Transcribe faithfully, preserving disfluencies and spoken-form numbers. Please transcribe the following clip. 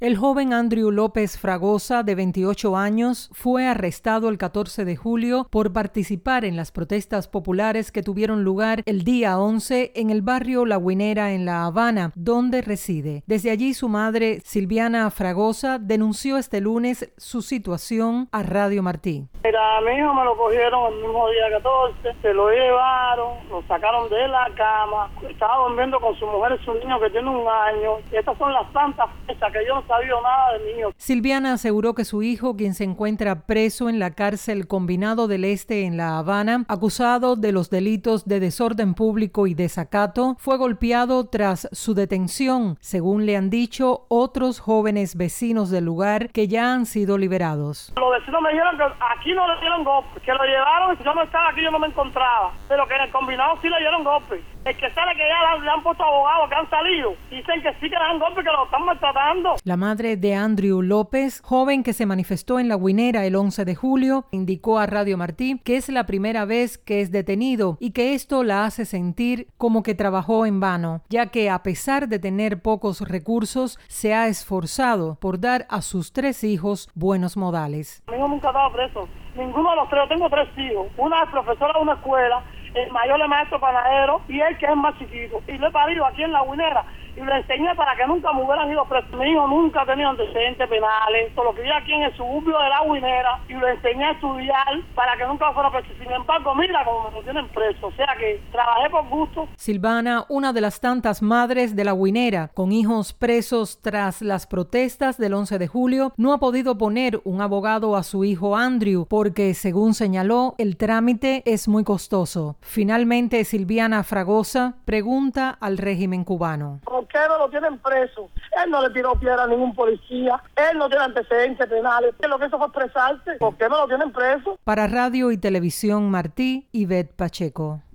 El joven Andrew López Fragosa, de veintiocho años, fue arrestado el catorce de julio por participar en las protestas populares que tuvieron lugar el día once en el barrio La Guinera en La Habana, donde reside. Desde allí su madre, Silviana Fragosa, denunció este lunes su situación a Radio Martí. Mira, a mi hijo me lo cogieron el mismo día catorce, se lo llevaron, lo sacaron de la cama, estaba durmiendo con su mujer y su niño que tiene un año. Estas son las tantas fechas que yo no sabía nada de mi hijo. Silviana aseguró que su hijo, quien se encuentra preso en la cárcel Combinado del Este en La Habana, acusado de los delitos de desorden público y desacato, fue golpeado tras su detención, según le han dicho otros jóvenes vecinos del lugar que ya han sido liberados. Los vecinos me dijeron que aquí no le dieron golpes, que lo llevaron y si yo no estaba aquí yo no me encontraba, pero que en el Combinado sí le dieron golpes. El que sale que ya le han puesto abogados que han salido, dicen que sí que le dan golpes, que lo están maltratando. La madre de Andrew López, joven que se manifestó en La Guinera el once de julio, indicó a Radio Martí que es la primera vez que es detenido y que esto la hace sentir como que trabajó en vano, ya que a pesar de tener pocos recursos, se ha esforzado por dar a sus tres hijos buenos modales. Mi hijo nunca estaba preso, ninguno de los tres, yo tengo tres hijos, una es profesora de una escuela, el mayor es maestro panadero y él que es más chiquito. Y lo he parido aquí en La Guinera y lo enseñé para que nunca me hubieran ido preso. Mi hijo nunca ha tenido antecedentes penales, solo que yo aquí en el suburbio de La Guinera y lo enseñé a estudiar para que nunca fuera preso. Sin embargo, mira cómo me tienen preso, o sea que trabajé por gusto. Silvana, una de las tantas madres de La Guinera, con hijos presos tras las protestas del once de julio, no ha podido poner un abogado a su hijo Andrew porque, según señaló, el trámite es muy costoso. Finalmente, Silviana Fragosa pregunta al régimen cubano. ¿Por qué no lo tienen preso? Él no le tiró piedra a ningún policía, él no tiene antecedentes penales, lo que eso fue expresarse. ¿Por qué no lo tienen preso? Para Radio y Televisión Martí, Ivette Pacheco.